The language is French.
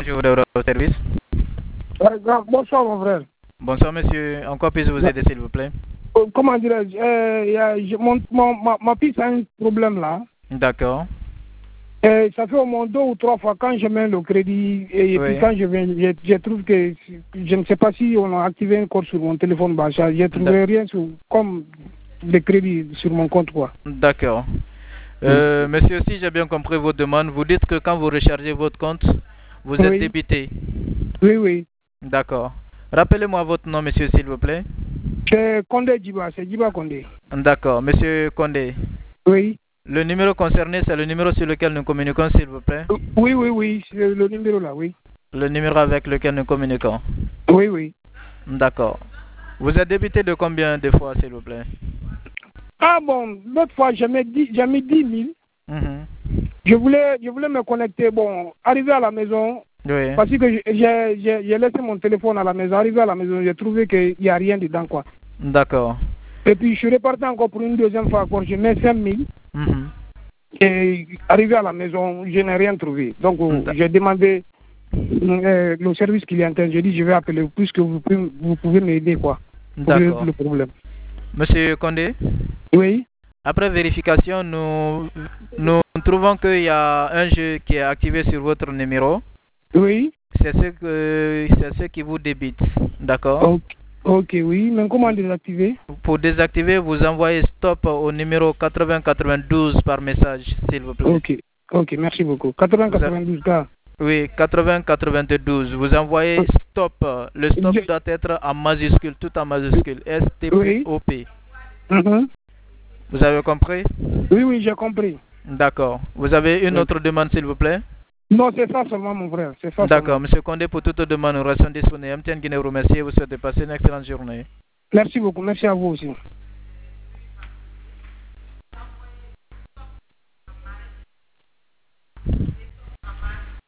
je vous donne au service? Bonsoir mon frère. Bonsoir monsieur, en quoi puis-je vous aider s'il vous plaît? Comment dirais-je, ma fille a un problème là. D'accord. Ça fait au moins 2 ou 3 fois quand je mets le crédit et Oui. puis quand je viens, je trouve que je ne sais pas si on a activé un code sur mon téléphone bancaire. Je ne trouve rien comme des crédits sur mon compte quoi. D'accord. Monsieur, si j'ai bien compris votre demande, vous dites que quand vous rechargez votre compte, vous êtes débité. Oui, oui. D'accord. Rappelez-moi votre nom, monsieur, s'il vous plaît. C'est Condé Djiba, c'est Djiba Condé. D'accord. Monsieur Condé. Oui. Le numéro concerné, c'est le numéro sur lequel nous communiquons, s'il vous plaît? Oui, oui, oui. C'est le numéro là, oui. Le numéro avec lequel nous communiquons? Oui, oui. D'accord. Vous êtes débité de combien de fois, s'il vous plaît? Ah bon, l'autre fois, j'ai mis 10 000. Je voulais me connecter. Bon, arrivé à la maison, oui. Parce que j'ai laissé mon téléphone à la maison. Arrivé à la maison, j'ai trouvé qu'il n'y a rien dedans, quoi. D'accord. Et puis, je suis reparti encore pour une deuxième fois, encore. Je mets 5 000. Et arrivé à la maison, je n'ai rien trouvé. Donc, j'ai demandé le service clientèle. J'ai dit, je vais appeler puisque vous pouvez m'aider, quoi. D'accord. Le problème. Monsieur Condé? Oui. Après vérification, nous trouvons qu'il y a un jeu qui est activé sur votre numéro. Oui. C'est ce qui vous débite. D'accord? Ok, oui. Mais comment désactiver? Pour désactiver, vous envoyez stop au numéro 8092 par message, s'il vous plaît. Ok, merci beaucoup. 8092 K. Oui, 8092. Vous envoyez stop. Le stop doit être en majuscule, tout en majuscule. S-T-P-O-P. Vous avez compris? Oui, j'ai compris. D'accord. Vous avez une autre demande, s'il vous plaît? Non, c'est ça seulement, mon frère. D'accord. Monsieur Condé, pour toute demande, nous restons disponibles. MTN Guinée vous remercie et vous souhaite passer une excellente journée. Merci beaucoup. Merci à vous aussi.